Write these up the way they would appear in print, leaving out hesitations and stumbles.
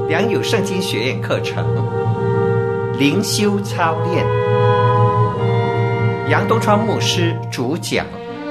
良友圣经学院课程灵修操练，杨东川牧师主讲。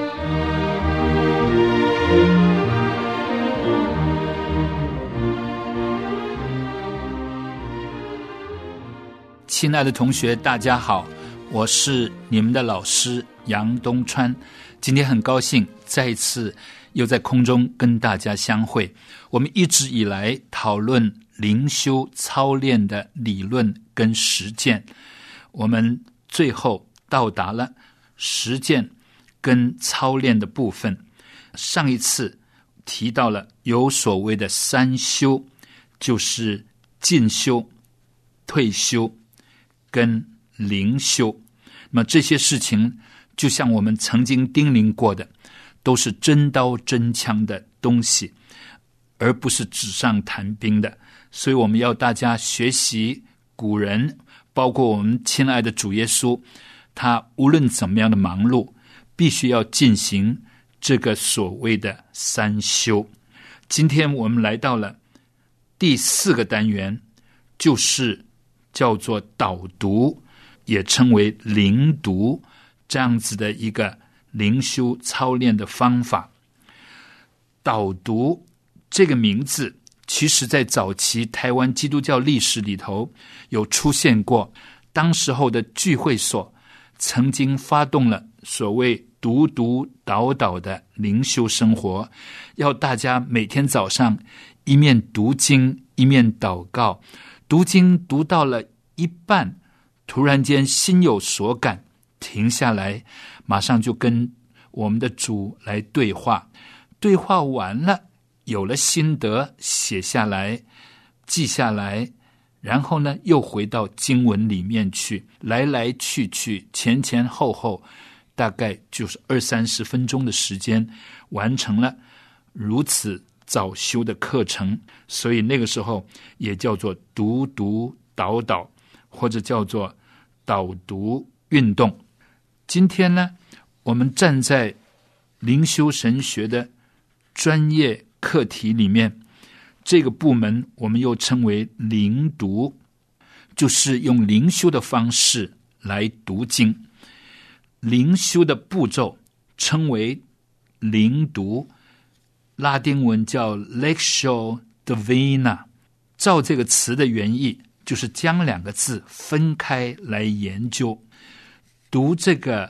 亲爱的同学，大家好，我是你们的老师杨东川。今天很高兴再一次又在空中跟大家相会。我们一直以来讨论灵修操练的理论跟实践，我们最后到达了实践跟操练的部分。上一次提到了有所谓的三修，就是进修、退休跟灵修。那么这些事情就像我们曾经叮咛过的，都是真刀真枪的东西，而不是纸上谈兵的。所以我们要大家学习古人，包括我们亲爱的主耶稣，他无论怎么样的忙碌，必须要进行这个所谓的三修。今天我们来到了第4个单元，就是叫做导读，也称为灵读，这样子的一个灵修操练的方法。导读这个名字其实在早期台湾基督教历史里头有出现过，当时候的聚会所曾经发动了所谓读读导导的灵修生活，要大家每天早上一面读经一面祷告，读经读到了一半，突然间心有所感，停下来，马上就跟我们的主来对话，对话完了，有了心得，写下来，记下来，然后呢，又回到经文里面去，来来去去，前前后后，大概就是20-30分钟的时间，完成了如此早修的课程。所以那个时候也叫做读读导导，或者叫做导读运动。今天呢，我们站在灵修神学的专业课题里面，这个部门我们又称为灵读，就是用灵修的方式来读经。灵修的步骤称为灵读，拉丁文叫 Lectio Divina。 照这个词的原意，就是将2个字分开来研究。读这个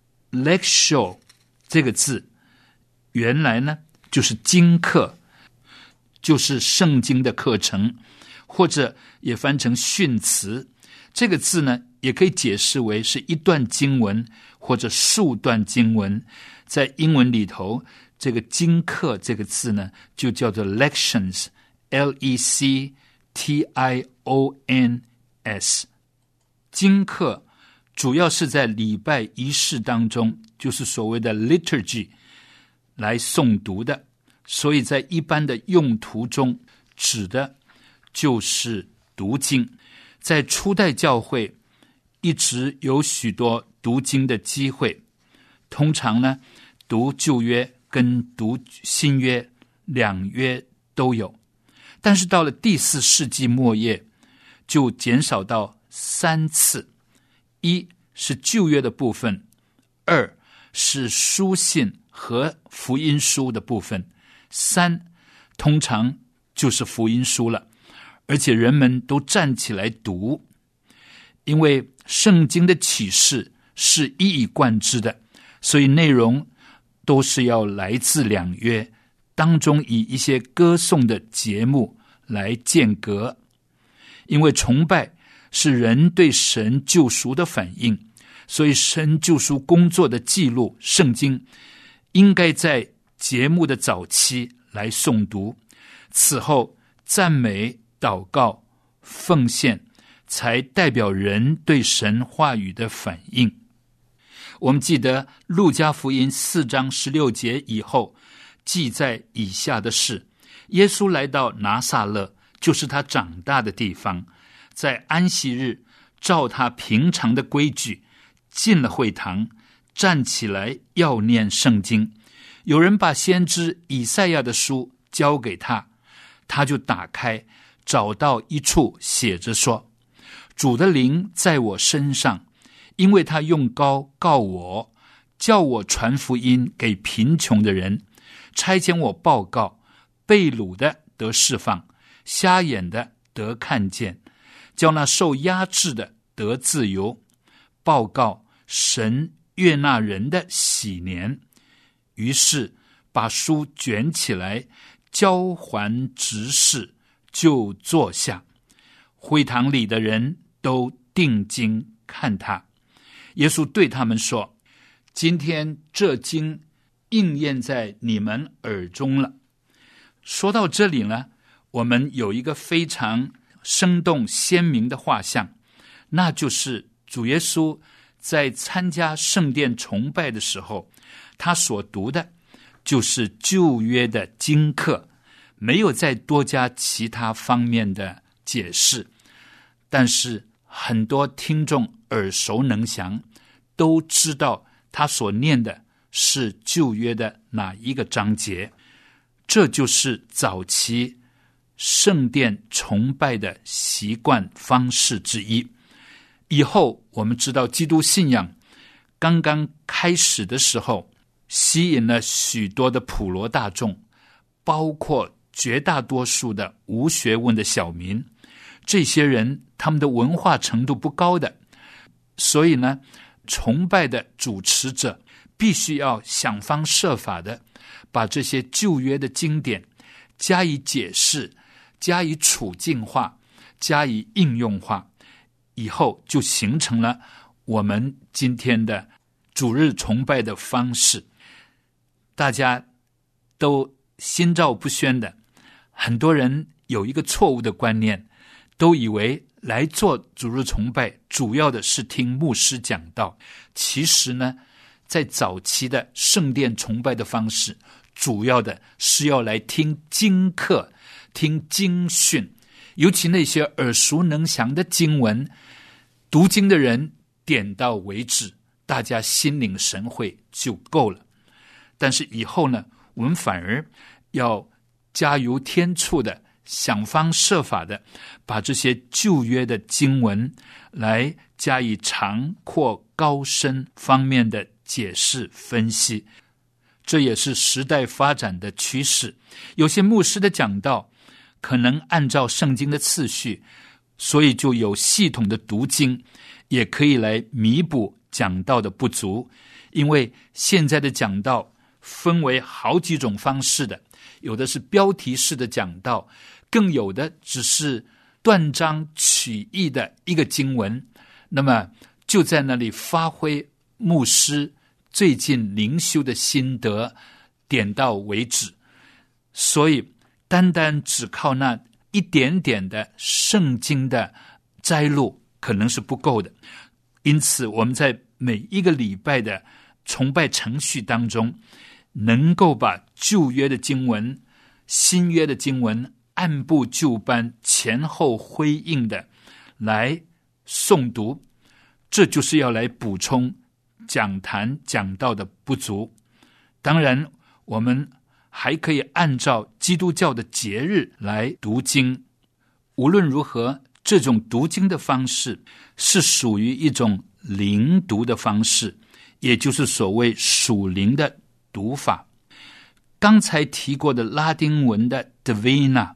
Lectio 这个字，原来呢就是经课，就是圣经的课程，或者也翻成训词。这个字呢也可以解释为是一段经文或者数段经文。在英文里头，这个经课这个字呢就叫做 lections， L-E-C-T-I-O-N-S。 经课主要是在礼拜仪式当中，就是所谓的 liturgy 来诵读的，所以在一般的用途中指的就是读经。在初代教会一直有许多读经的机会，通常呢读旧约跟读新约2约都有，但是到了第4世纪末叶就减少到3次，一是旧约的部分，2是书信和福音书的部分，3通常就是福音书了，而且人们都站起来读，因为圣经的启示是一以贯之的，所以内容都是要来自2约，当中以一些歌颂的节目来间隔。因为崇拜是人对神救赎的反应，所以神救赎工作的记录，圣经应该在节目的早期来诵读，此后赞美、祷告、奉献才代表人对神话语的反应。我们记得路加福音4章16节以后记载以下的事：耶稣来到拿撒勒，就是他长大的地方，在安息日照他平常的规矩进了会堂，站起来要念圣经。有人把先知以赛亚的书交给他，他就打开， 找到一处写着说，主的灵在我身上，因为他用膏膏我，叫我传福音给贫穷的人，差遣我报告被掳的得释放，瞎眼的得看见，叫那受压制的得自由，报告神悦纳人的喜年。于是把书卷起来，交还执事，就坐下。会堂里的人都定睛看他。耶稣对他们说，今天这经应验在你们耳中了。说到这里呢，我们有一个非常生动鲜明的画像，那就是主耶稣在参加圣殿崇拜的时候，他所读的就是旧约的经课，没有再多加其他方面的解释。但是很多听众耳熟能详，都知道他所念的是旧约的哪一个章节。这就是早期圣殿崇拜的习惯方式之一。以后我们知道基督信仰刚刚开始的时候，吸引了许多的普罗大众，包括绝大多数的无学问的小民。这些人他们的文化程度不高的，所以呢，崇拜的主持者必须要想方设法的把这些旧约的经典加以解释，加以处境化，加以应用化，以后就形成了我们今天的主日崇拜的方式。大家都心照不宣的，很多人有一个错误的观念，都以为来做主日崇拜主要的是听牧师讲道。其实呢，在早期的圣殿崇拜的方式，主要的是要来听经课，听经训，尤其那些耳熟能详的经文，读经的人点到为止，大家心领神会就够了。但是以后呢，我们反而要加油添醋的，想方设法的把这些旧约的经文来加以长阔高深方面的解释分析。这也是时代发展的趋势。有些牧师的讲道可能按照圣经的次序，所以就有系统的读经，也可以来弥补讲道的不足。因为现在的讲道分为好几种方式的，有的是标题式的讲道，更有的只是断章取义的一个经文，那么就在那里发挥牧师最近灵修的心得，点到为止。所以单单只靠那一点点的圣经的摘录可能是不够的。因此我们在每一个礼拜的崇拜程序当中，能够把旧约的经文、新约的经文按部就班、前后辉映的来诵读，这就是要来补充讲坛讲道的不足。当然我们还可以按照基督教的节日来读经。无论如何，这种读经的方式是属于一种灵读的方式，也就是所谓属灵的读法。刚才提过的拉丁文的 Divina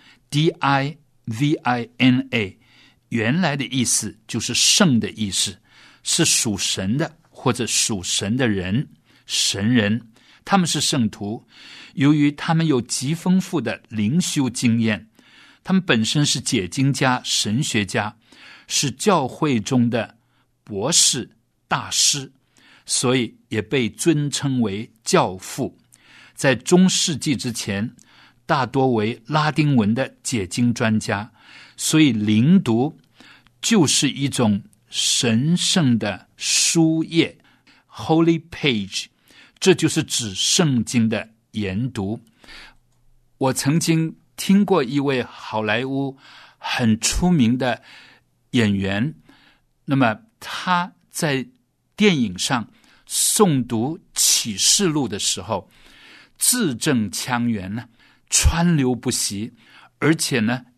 D-I-V-I-N-A 原来的意思就是圣的意思，是属神的或者属神的人，神人，他们是圣徒。由于他们有极丰富的灵修经验，他们本身是解经家、神学家，是教会中的博士、大师，所以也被尊称为教父。在中世纪之前，大多为拉丁文的解经专家，所以灵读就是一种神圣的书页 Holy Page， 这就是指圣经的研读。我曾经听过一位好莱坞很出名的演员，那么他在电影上诵读启示录的时候，字正腔圆，川流不息，而且呢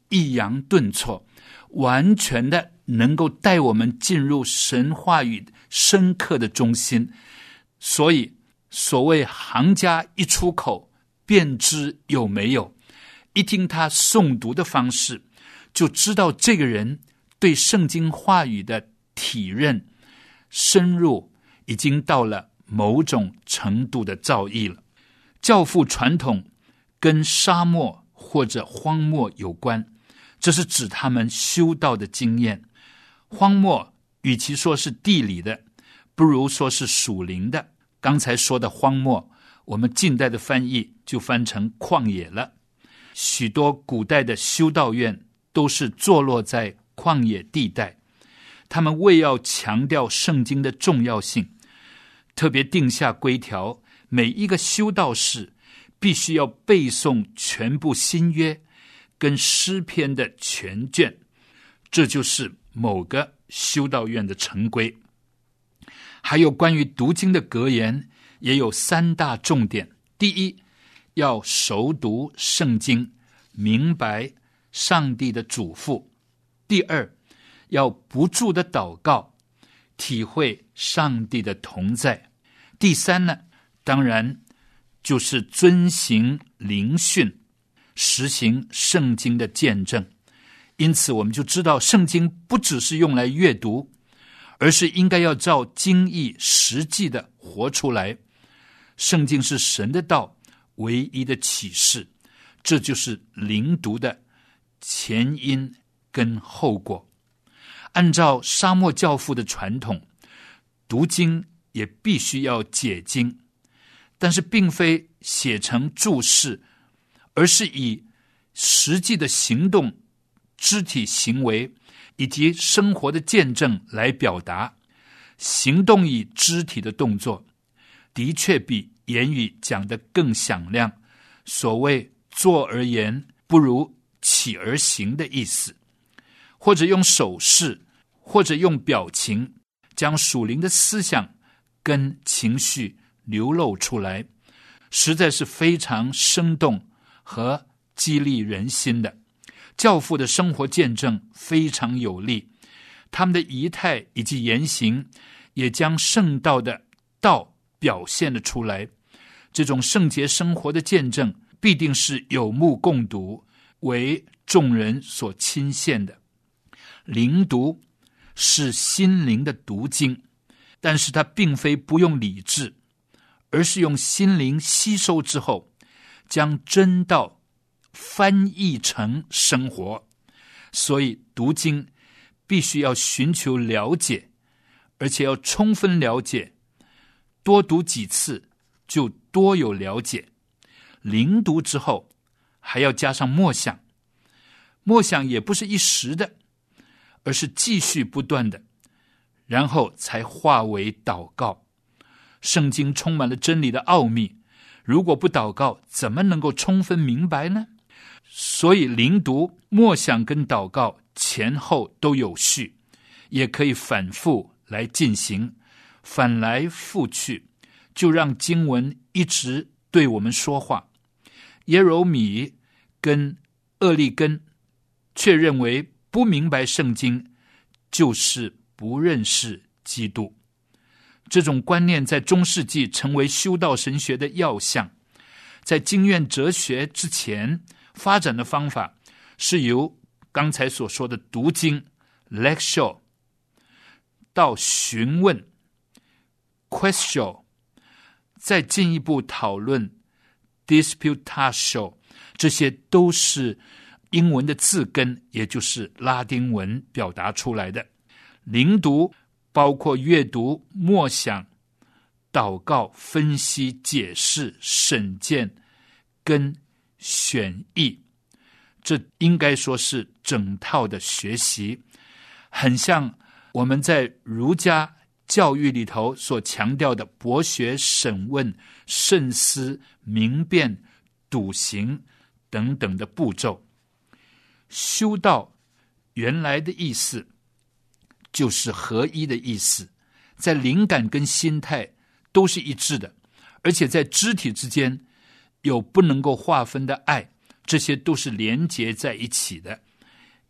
抑扬顿挫，完全的能够带我们进入神话语深刻的中心。所以所谓行家一出口便知有没有，一听他诵读的方式，就知道这个人对圣经话语的体认深入已经到了某种程度的造诣了。教父传统跟沙漠或者荒漠有关，这是指他们修道的经验。荒漠与其说是地理的，不如说是属灵的。刚才说的荒漠，我们近代的翻译就翻成旷野了。许多古代的修道院都是坐落在旷野地带，他们为要强调圣经的重要性，特别定下规条，每一个修道士必须要背诵全部新约跟诗篇的全卷，这就是某个修道院的成规。还有关于读经的格言也有3大重点。第一，要熟读圣经，明白上帝的嘱咐。第二，要不住的祷告，体会上帝的同在。第三呢，当然就是遵行灵训，实行圣经的见证。因此我们就知道圣经不只是用来阅读，而是应该要照经义实际的活出来。圣经是神的道唯一的启示，这就是灵读的前因跟后果。按照沙漠教父的传统，读经也必须要解经，但是并非写成注释，而是以实际的行动、肢体行为以及生活的见证来表达。行动与肢体的动作的确比言语讲得更响亮，所谓坐而言不如起而行的意思。或者用手势，或者用表情，将属灵的思想跟情绪流露出来，实在是非常生动和激励人心的。教父的生活见证非常有力，他们的仪态以及言行也将圣道的道表现了出来。这种圣洁生活的见证必定是有目共睹，为众人所亲羡的。灵读是心灵的读经，但是它并非不用理智，而是用心灵吸收之后，将真道翻译成生活。所以读经必须要寻求了解，而且要充分了解，多读几次就多有了解。灵读之后还要加上默想，默想也不是一时的，而是继续不断的，然后才化为祷告。圣经充满了真理的奥秘，如果不祷告，怎么能够充分明白呢？所以灵读、默想跟祷告前后都有序，也可以反复来进行，反来覆去，就让经文一直对我们说话。耶柔米跟厄利根却认为不明白圣经就是不认识基督。这种观念在中世纪成为修道神学的要项。在经院哲学之前发展的方法是由刚才所说的读经 lecture 到询问 question， 再进一步讨论 disputatio， 这些都是英文的字根，也就是拉丁文表达出来的。灵读包括阅读、默想、祷告、分析、解释、审见跟选译，这应该说是整套的学习，很像我们在儒家教育里头所强调的博学、审问、慎思、明辨、笃行等等的步骤。修道原来的意思就是合一的意思，在灵感跟心态都是一致的，而且在肢体之间有不能够划分的爱，这些都是连结在一起的。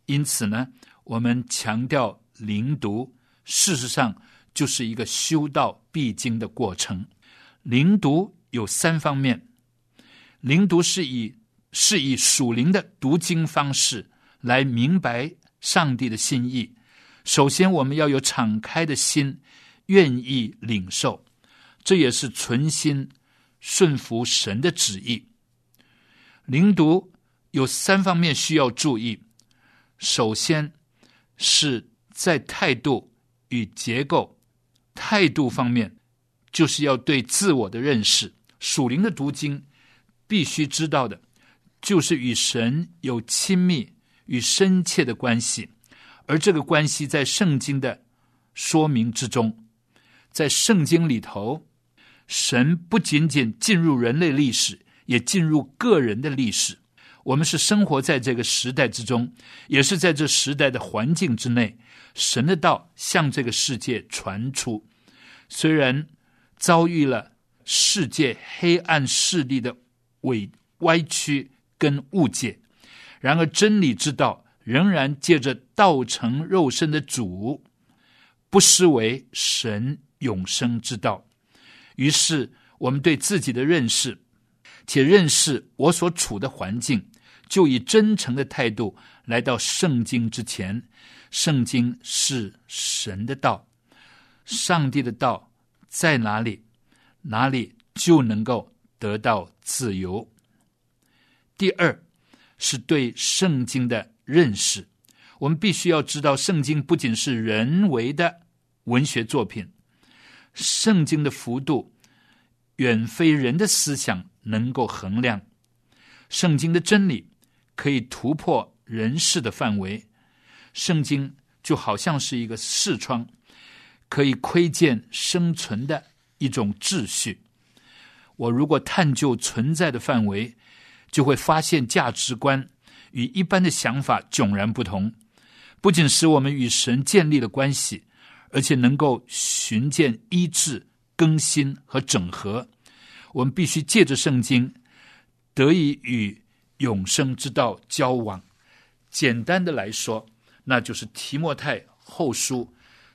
因此呢，我们强调灵读，事实上就是一个修道必经的过程。灵读有3方面，灵读是以属灵的读经方式来明白上帝的心意。首先我们要有敞开的心，愿意领受，这也是存心顺服神的旨意。灵读有3方面需要注意，首先是在态度与结构。态度方面就是要对自我的认识，属灵的读经必须知道的就是与神有亲密与深切的关系，而这个关系在圣经的说明之中。在圣经里头，神不仅仅进入人类历史，也进入个人的历史。我们是生活在这个时代之中，也是在这时代的环境之内，神的道向这个世界传出。虽然遭遇了世界黑暗势力的歪曲跟误解，然而真理之道仍然借着道成肉身的主，不失为神永生之道。于是我们对自己的认识，且认识我所处的环境，就以真诚的态度来到圣经之前。圣经是神的道，上帝的道在哪里，哪里就能够得到自由。第二是对圣经的认识，我们必须要知道，圣经不仅是人为的文学作品，圣经的幅度远非人的思想能够衡量。圣经的真理可以突破人世的范围，圣经就好像是一个视窗，可以窥见生存的一种秩序。我如果探究存在的范围，就会发现价值观与一般的想法迥然不同，不仅使我们与神建立了关系，而且能够寻见医治、更新和整合。我们必须借着圣经得以与永生之道交往。简单的来说，那就是提摩太后书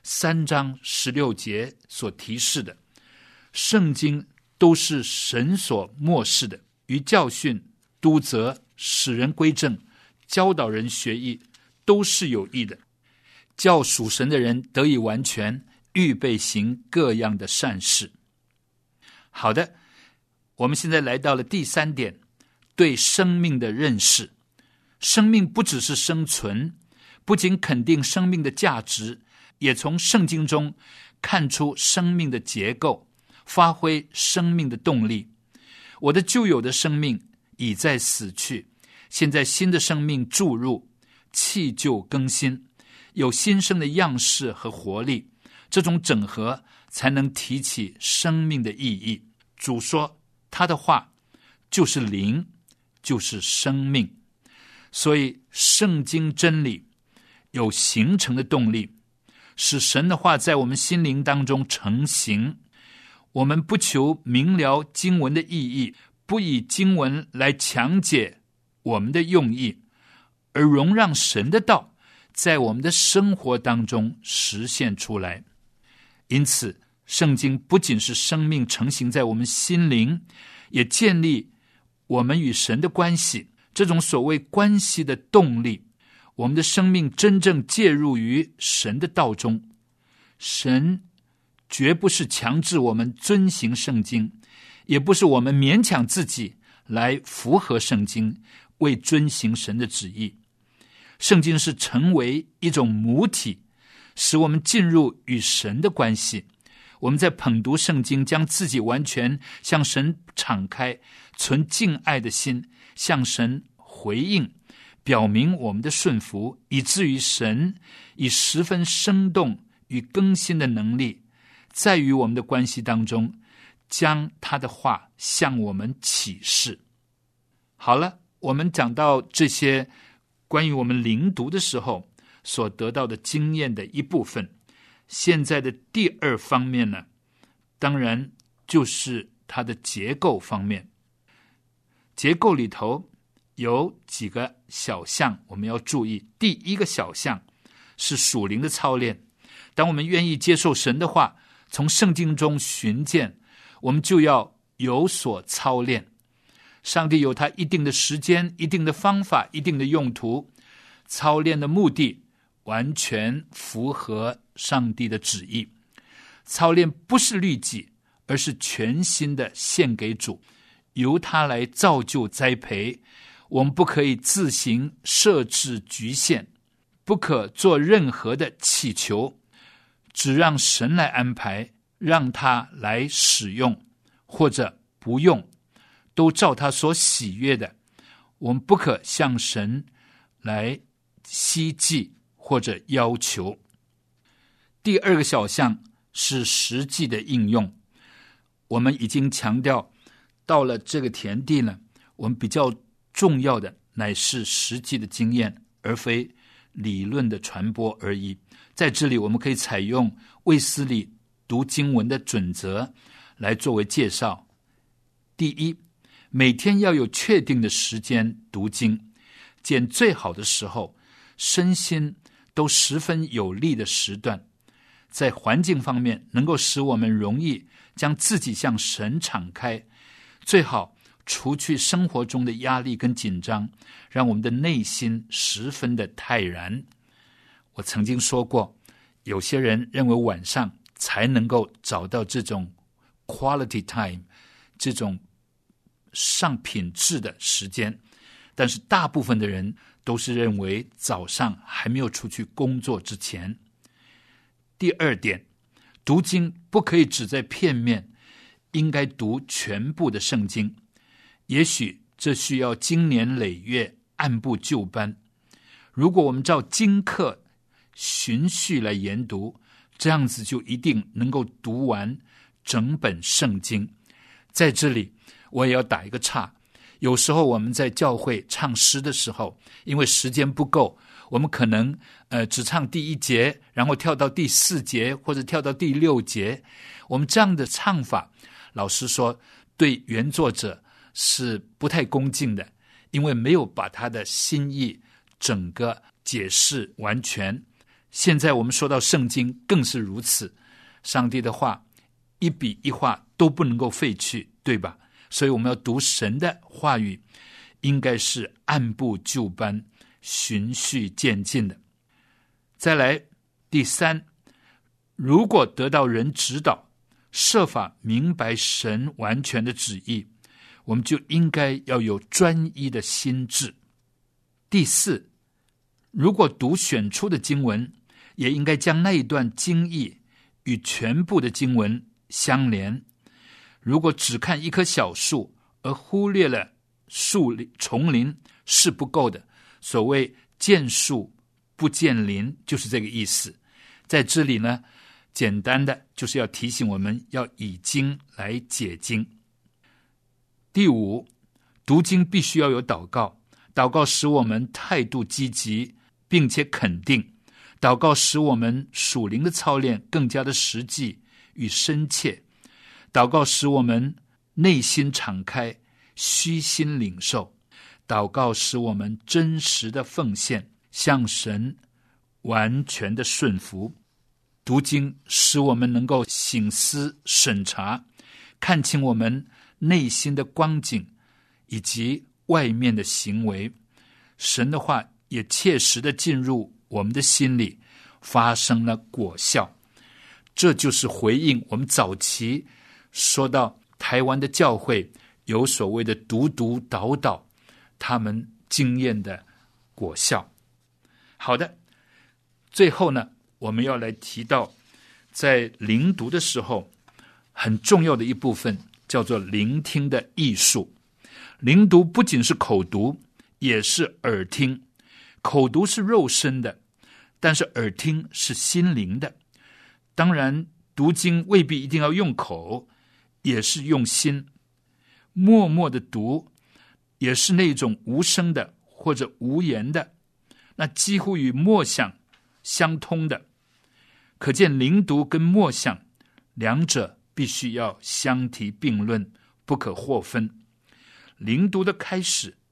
3章16节所提示的，圣经都是神所默示的，于教训、督责、使人归正、教导人学义，都是有益的，叫属神的人得以完全，预备行各样的善事。好的，我们现在来到了第3点，对生命的认识。生命不只是生存，不仅肯定生命的价值，也从圣经中看出生命的结构，发挥生命的动力。我的旧有的生命已在死去，现在新的生命注入，弃旧更新，有新生的样式和活力，这种整合才能提起生命的意义。主说他的话就是灵，就是生命。所以圣经真理有形成的动力，使神的话在我们心灵当中成形。我们不求明了经文的意义，不以经文来强解我们的用意，而容让神的道在我们的生活当中实现出来。因此圣经不仅是生命成型在我们心灵，也建立我们与神的关系，这种所谓关系的动力，我们的生命真正介入于神的道中。神绝不是强制我们遵行圣经，也不是我们勉强自己来符合圣经，为遵行神的旨意。圣经是成为一种母体，使我们进入与神的关系。我们在捧读圣经，将自己完全向神敞开，存敬爱的心，向神回应，表明我们的顺服，以至于神以十分生动与更新的能力，在于我们的关系当中，将他的话向我们启示。好了，我们讲到这些关于我们灵读的时候所得到的经验的一部分。现在的第2方面呢，当然就是它的结构方面。结构里头有几个小项我们要注意。第一个小项是属灵的操练，当我们愿意接受神的话，从圣经中寻见，我们就要有所操练。上帝有他一定的时间、一定的方法、一定的用途，操练的目的完全符合上帝的旨意。操练不是律己，而是全心的献给主，由他来造就栽培。我们不可以自行设置局限，不可做任何的祈求，只让神来安排，让他来使用或者不用，都照他所喜悦的。我们不可向神来希冀或者要求。第二个小项是实际的应用。我们已经强调，到了这个田地呢，我们比较重要的乃是实际的经验，而非理论的传播而已。在这里我们可以采用卫斯理读经文的准则来作为介绍。第一，每天要有确定的时间读经，拣最好的时候，身心都十分有利的时段。在环境方面能够使我们容易将自己向神敞开，最好除去生活中的压力跟紧张，让我们的内心十分的泰然。我曾经说过，有些人认为晚上才能够找到这种 quality time， 这种上品质的时间，但是大部分的人都是认为早上还没有出去工作之前。第二点，读经不可以只在片面，应该读全部的圣经。也许这需要经年累月，按部就班。如果我们照经课循序来研读，这样子就一定能够读完整本圣经。在这里我也要打一个岔，有时候我们在教会唱诗的时候，因为时间不够，我们可能只唱第一节，然后跳到第4节或者跳到第6节。我们这样的唱法，老实说对原作者是不太恭敬的，因为没有把他的心意整个解释完全。现在我们说到圣经更是如此，上帝的话一笔一画都不能够废去，对吧？所以我们要读神的话语，应该是按部就班，循序渐进的。再来，第三，如果得到人指导，设法明白神完全的旨意，我们就应该要有专一的心智。第四，如果读选出的经文，也应该将那一段经义与全部的经文相连。如果只看一棵小树而忽略了丛林是不够的。所谓见树不见林，就是这个意思。在这里呢，简单的就是要提醒我们要以经来解经。第五，读经必须要有祷告，祷告使我们态度积极并且肯定，祷告使我们属灵的操练更加的实际与深切，祷告使我们内心敞开，虚心领受，祷告使我们真实的奉献，向神完全的顺服。读经使我们能够省思审查，看清我们内心的光景以及外面的行为，神的话也切实的进入我们的心里，发生了果效。这就是回应我们早期说到台湾的教会有所谓的读祷祷，他们经验的果效。好的，最后呢，我们要来提到在灵读的时候很重要的一部分，叫做聆听的艺术。灵读不仅是口读，也是耳听。口读是肉身的，但是耳听是心灵的。当然读经未必一定要用口，也是用心。默默的读也是那种无声的或者无言的，那几乎与默想相通的。可见灵读跟默想两者必须要相提并论，不可或分。灵读的开始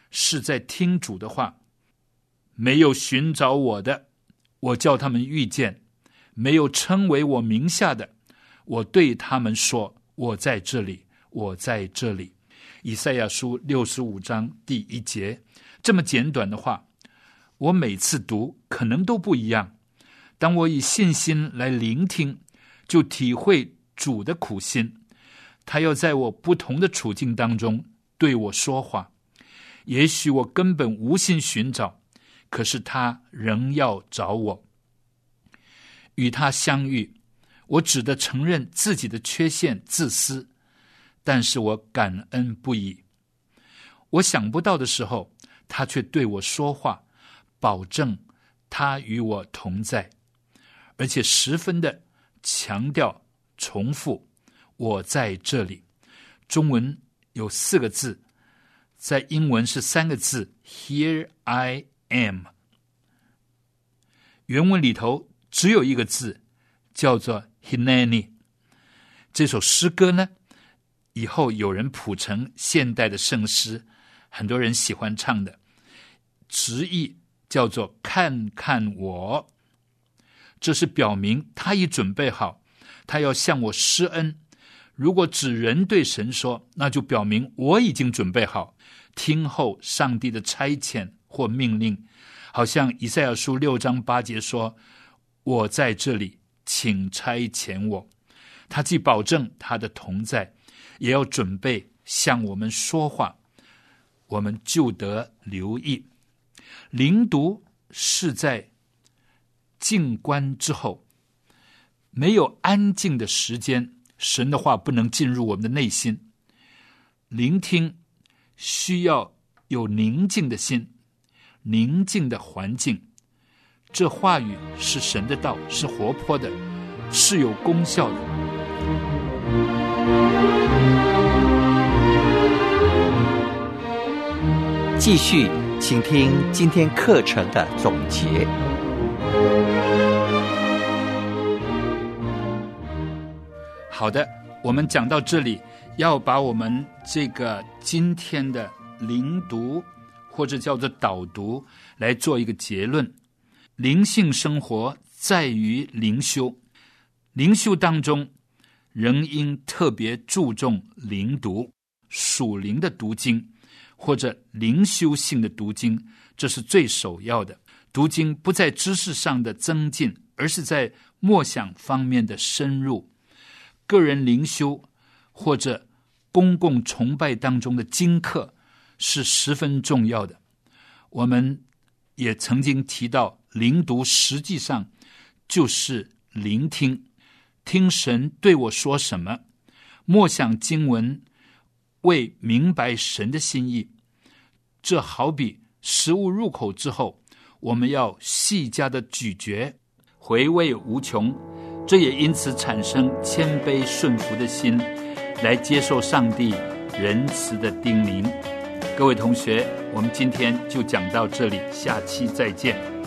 是在听主的话。没有寻找我的，我叫他们遇见；没有称为我名下的，我对他们说，我在这里，我在这里。以赛亚书65章第1节，这么简短的话，我每次读可能都不一样。当我以信心来聆听，就体会主的苦心，他要在我不同的处境当中对我说话。也许我根本无心寻找，可是他仍要找我。与他相遇，我只得承认自己的缺陷、自私，但是我感恩不已。我想不到的时候，他却对我说话，保证他与我同在，而且十分的强调、重复我在这里。中文有4个字，在英文是3个字 Here I am。 原文里头只有1个字，叫做 Hineni。 这首诗歌呢，以后有人谱成现代的圣诗，很多人喜欢唱的，直译叫做看看我。这是表明他已准备好，他要向我施恩。如果只人对神说，那就表明我已经准备好听候上帝的差遣或命令。好像以赛亚书6章8节说，我在这里，请差遣我。他既保证他的同在，也要准备向我们说话，我们就得留意。灵读是在静观之后，没有安静的时间，神的话不能进入我们的内心。聆听需要有宁静的心，宁静的环境。这话语是神的道，是活泼的，是有功效的。 继续请听今天课程的总结。 好的，我们讲到这里，要把我们这个今天的灵读或者叫做导读来做一个结论。灵性生活在于灵修，灵修当中仍应特别注重灵读，属灵的读经或者灵修性的读经，这是最首要的。读经不在知识上的增进，而是在默想方面的深入。个人灵修或者公共崇拜当中的经课是十分重要的。我们也曾经提到，灵读实际上就是聆听，听神对我说什么，默想经文，为明白神的心意。这好比食物入口之后，我们要细加的咀嚼，回味无穷。这也因此产生谦卑顺服的心，来接受上帝仁慈的叮咛。各位同学，我们今天就讲到这里，下期再见。